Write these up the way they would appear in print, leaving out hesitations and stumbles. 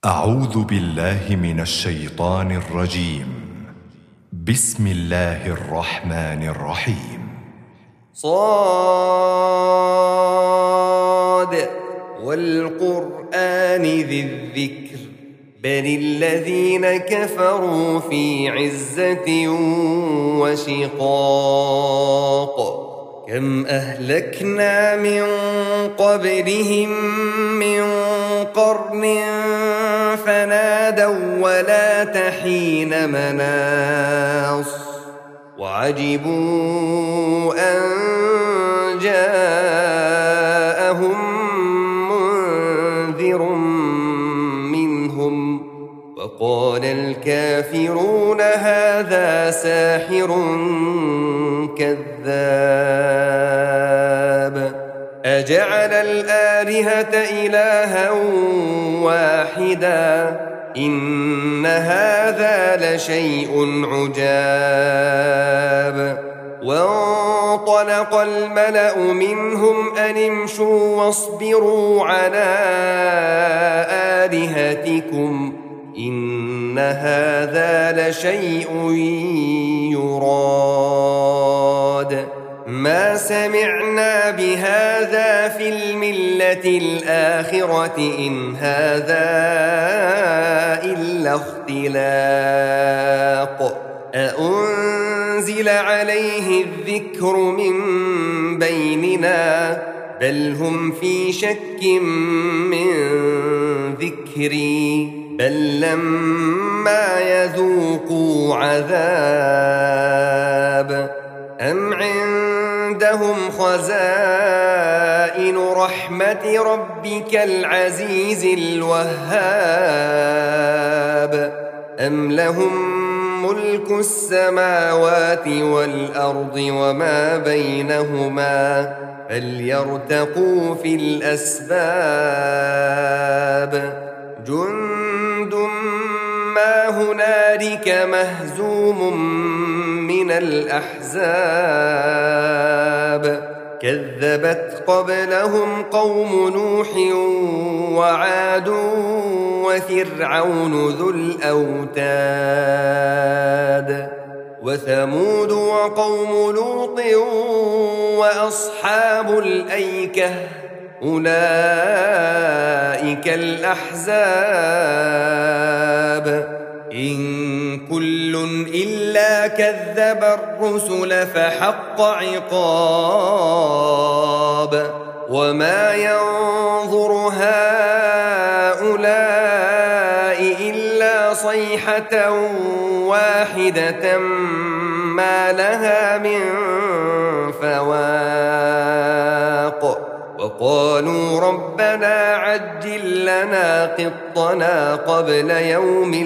أعوذ بالله من الشيطان الرجيم. بسم الله الرحمن الرحيم. صاد والقرآن ذي الذكر بل الذين كفروا في عزة وشقاق كم أهلكنا من قبلهم من قرن فنادوا ولا تحين مناص وعجبوا أن جاءهم منذر منهم وقال الكافرون هذا ساحر كذاب أجعل الآلهة إلها واحدا إن هذا لشيء عجاب وانطلق الملأ منهم أن امشوا واصبروا على آلهتكم إن هذا لشيء يراد ما سمعنا بهذا في الملة الآخرة إن هذا إلا اختلاق أأنزل عليه الذكر من بيننا بل هم في شك من ذكري بل لما يذوقوا عذاب أم عندهم خزائن رحمة ربك العزيز الوهاب أم لهم ملك السماوات والأرض وما بينهما فليرتقوا في الأسباب جند ما هنالك مهزوم من الأحزاب كذبت قبلهم قوم نوح وعاد وفرعون ذو الأوتاد وثمود وقوم لوط وأصحاب الأيكة أولئك الأحزاب إن كل إلا كذب الرسل فحق عقاب وما ينظر هؤلاء إلا صيحة واحدة ما لها من فواق وقالوا ربنا عجل لنا قطنا قبل يوم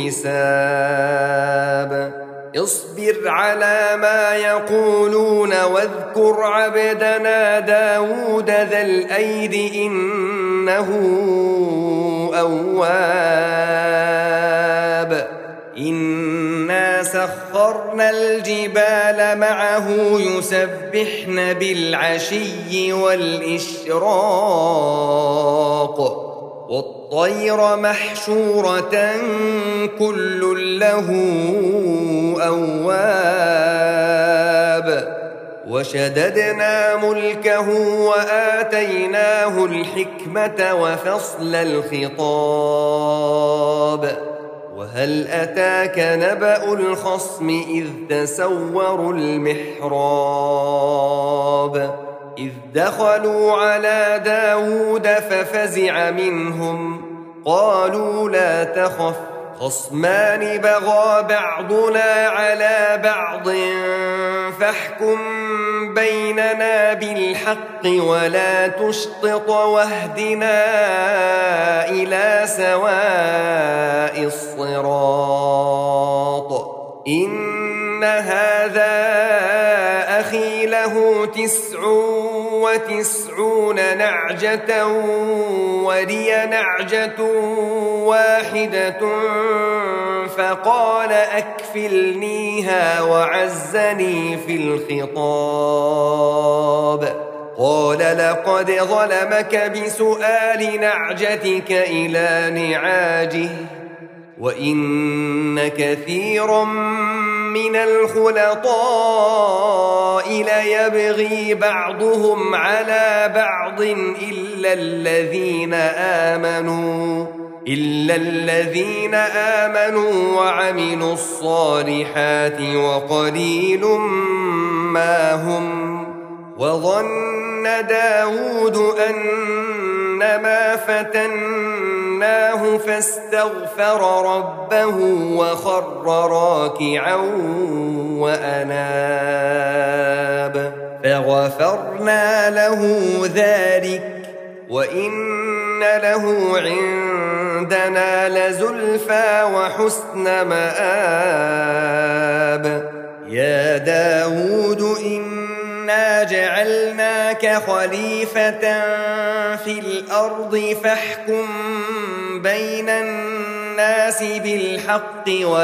الحساب اصبر على ما يقولون واذكر عبدنا داود ذا الأيد إنه أواب إنا سخرنا الجبال معه يسبحن بالعشي والإشراق والطير محشورة كل له أواب وشددنا ملكه وآتيناه الحكمة وفصل الخطاب وهل أتاك نبأ الخصم إذ تسوروا المحراب إذ دخلوا على داود ففزع منهم قالوا لا تخف خصمان بغى بعضنا على بعض فاحكم بيننا بالحق ولا تشطط واهدنا إلى سواء الصراط إن هذا أخي له 99 نعجة ولي نعجة واحدة فقال أكفلنيها وعزني في الخطاب قال لقد ظلمك بسؤال نعجتك إلى نعاجه وإن كثيرا من الخلطاء ليبغي بعضهم على بعض إلا الذين آمنوا وعملوا الصالحات وقليل ما هم. وظن داود أنما فتناه فاستغفر ربه وخر راكعا وأناب فغفرنا له ذلك وإن له عندنا لزلفى وحسن مآب. يا داود إنا جعلناك خليفة في الأرض فاحكم بين الناس بالحق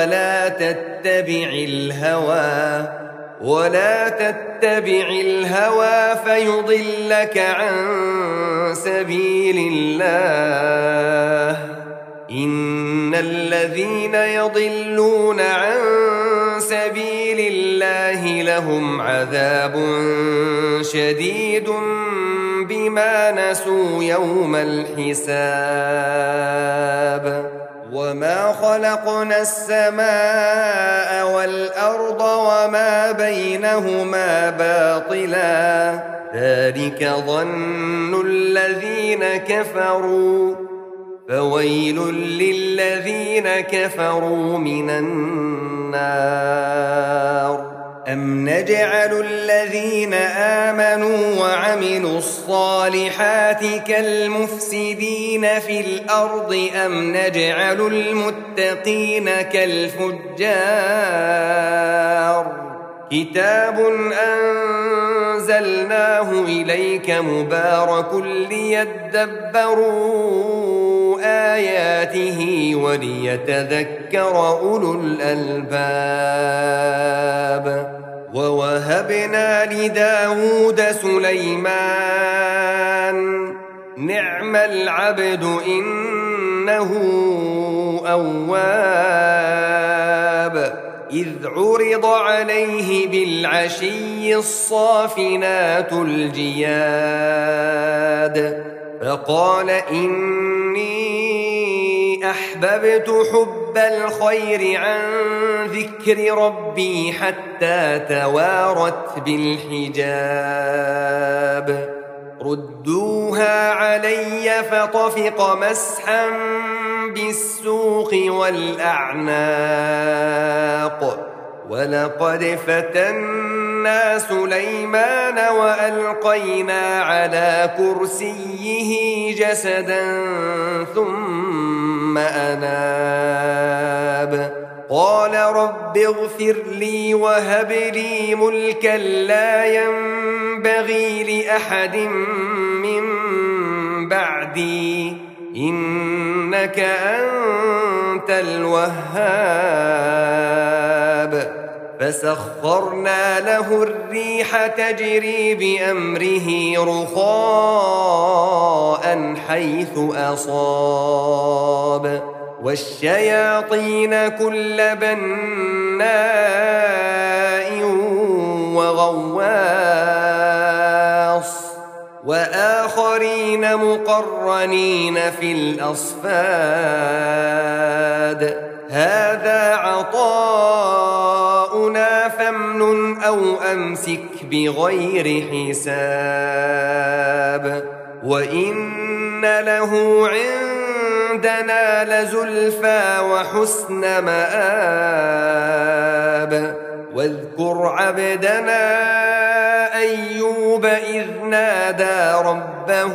ولا تتبع الهوى فيضلك عن سبيل الله. إن الذين يضلون عن سبيل الله لهم عذاب شديد بما نسوا يوم الحساب. وما خلقنا السماء والأرض وما بينهما باطلا ذلك ظن الذين كفروا فويل للذين كفروا من النار. أم نجعل الذين آمنوا وعملوا الصالحات كالمفسدين في الأرض أم نجعل المتقين كالفجار. كتاب أنزلناه إليك مبارك ليدبروا آياته وليتذكر أولو الألباب. ووهبنا لداود سليمان نعم العبد إنه أواب. إذ عرض عليه بالعشي الصافنات الجياد فقال إني أحببت حب الخير عن ذكر ربي حتى توارت بالحجاب. ردوها علي فطفق مسحا بالسوق والأعناق. ولقد فتنا سليمان وألقينا على كرسيه جسدا ثم أناب. قال رب اغفر لي وهب لي ملكا لا ينبغي لأحد من بعدي إنك أنت الوهاب. فسخرنا له الريح تجري بأمره رخاء حيث أصاب والشياطين كل بناء وغواص وآخرين مقرنين في الأصفاد. هذا عطاؤنا فامنن أو أمسك بغير حساب. وإن له عندنا لزلفى وحسن مآب. واذكر عبدنا أيوب إذ نادى ربه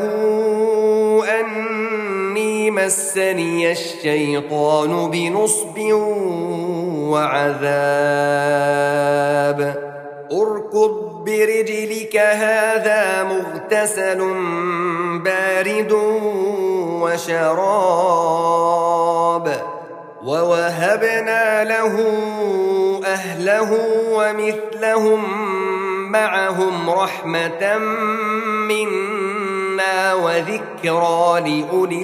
أني مسني الشيطان بنصب وعذاب. اركض برجلك هذا مغتسل بارد وشراب. ووهبنا له أهله ومثلهم معهم رحمة منا وذكرى لأولي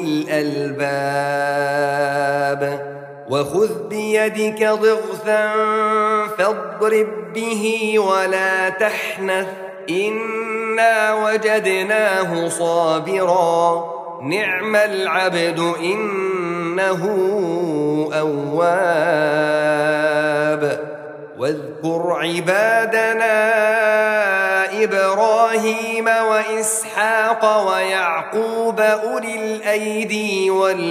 الألباب وخذ بيدك ضغثا فاضرب به ولا تحنث إنا وجدناه صابرا نعم العبد إنه أواب واذكر عبادنا إبراهيم وإسحاق ويعقوب أولي الأيدي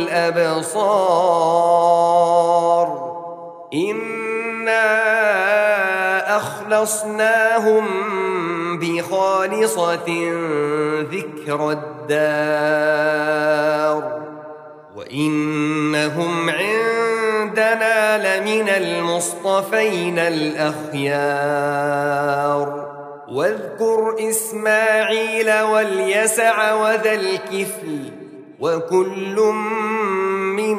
والأبصار إنا أخلصناهم بخالصة ذكر الدار وإنهم عندنا لمن المصطفين الأخيار واذكر إسماعيل واليسع وذا الكفل وكل من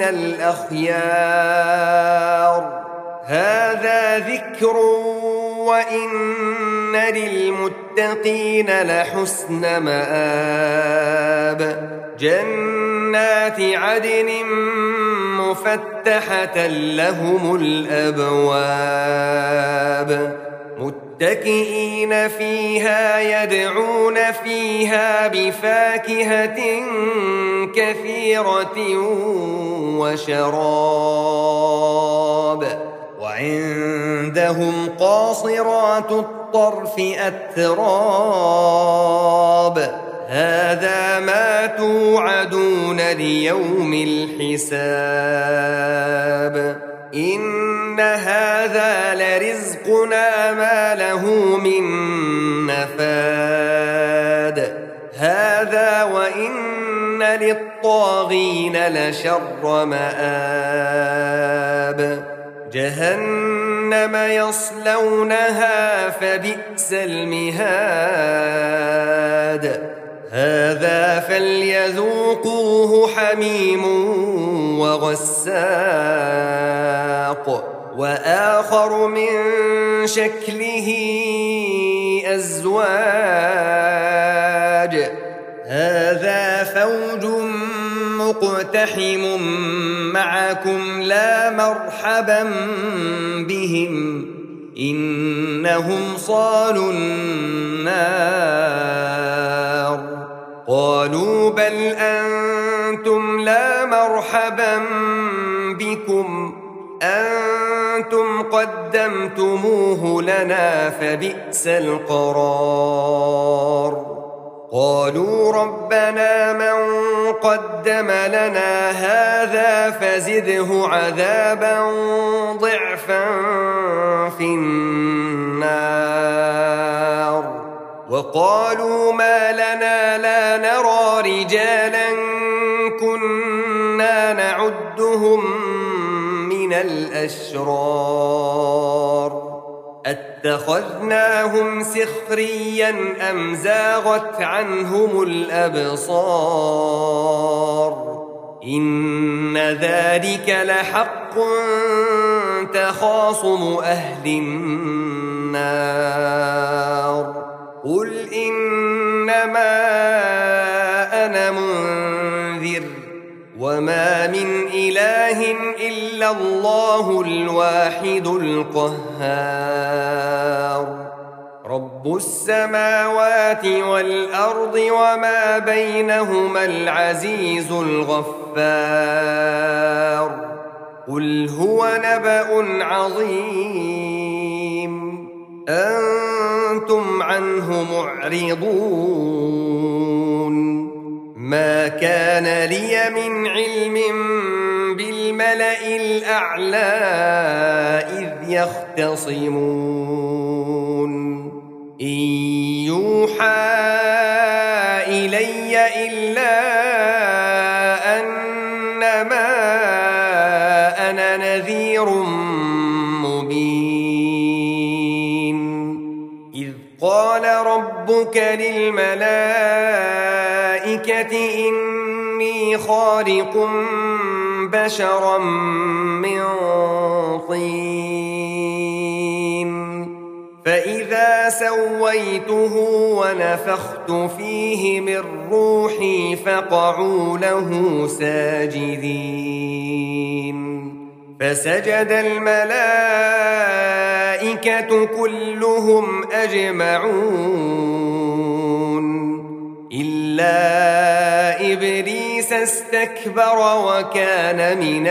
الأخيار هذا ذكر وإن للمتقين لحسن مآب جنات عدن مفتحة لهم الأبواب متكئين فيها يدعون فيها بفاكهة كثيرة وشراب وعندهم قاصرات الطرف أتراب هذا ما توعدون ليوم الحساب إن هذا لرزقنا ما له من نفاد هذا وإن للطاغين لشر مآب جهنم يصلونها فبئس المهاد هذا فليذوقوه حميم وغساق وآخر من شكله أزواج هذا فوج مقتحم معكم لا مرحبا بهم إنهم صالوا النار قالوا بل أنتم لا مرحبا بكم أنتم قدمتموه لنا فبئس القرار قالوا ربنا من قدم لنا هذا فزده عذابا ضعفا في النار وقالوا ما لنا لا نرى رجالا كنا نعدهم من الأشرار اتخذناهم سخريا أم زاغت عنهم الأبصار إن ذلك لحق تخاصم أهل النار قل إنما أنا منذر وما من إله إلا الله الواحد القهار رب السماوات والأرض وما بينهما العزيز الغفار قل هو نبأ عظيم أنتم عنه معرضون ما كان لي من علم بالملأ الأعلى إذ يختصمون إن يوحى إلي إلا أنما أنا نذير مبين إذ قال ربك للملائكة إني خالق بشرا من طين فإذا سويته ونفخت فيه من روحي فقعوا له ساجدين فسجد الملائكة كلهم أجمعون إلا إبليس استكبر وكان من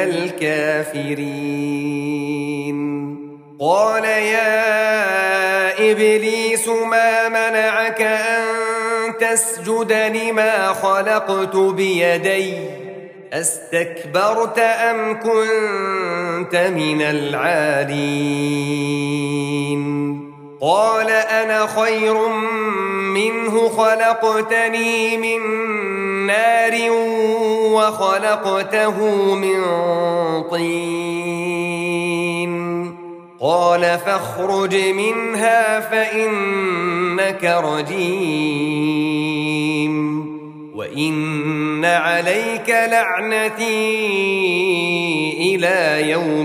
الكافرين قال يا إبليس ما منعك أن تسجد لما خلقت بيدي أستكبرت أم كنت من العالين قال أنا خير منه خلقتني من نار وخلقته من طين قال فاخرج منها فإنك رجيم وإن عليك لعنتي إلى يوم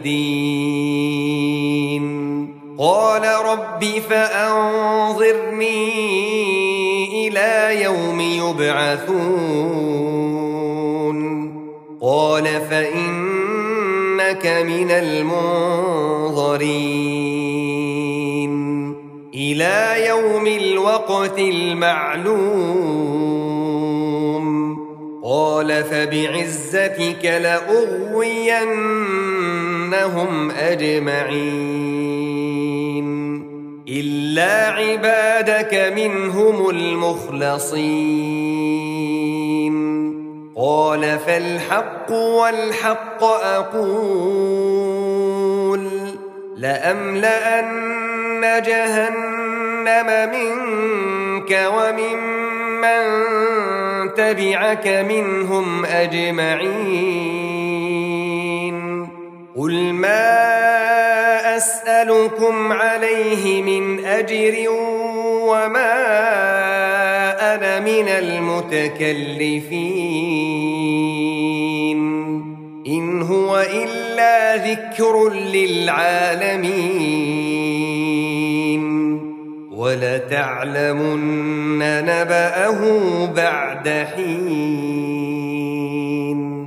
الدين قال رب فأنظرني إلى يوم يبعثون قال فإنك من المنظرين إلى يوم الوقت المعلوم قال فبعزتك لأغوينهم أجمعين إلا عبادك منهم المخلصين قال فالحق والحق أقول لأملأن جهنم منك وممن تبعك منهم أجمعين قل ما أسألكم عليه من أجر وما أنا من المتكلفين إن هو إلا ذكر للعالمين ولتعلمن نبأه بعد حين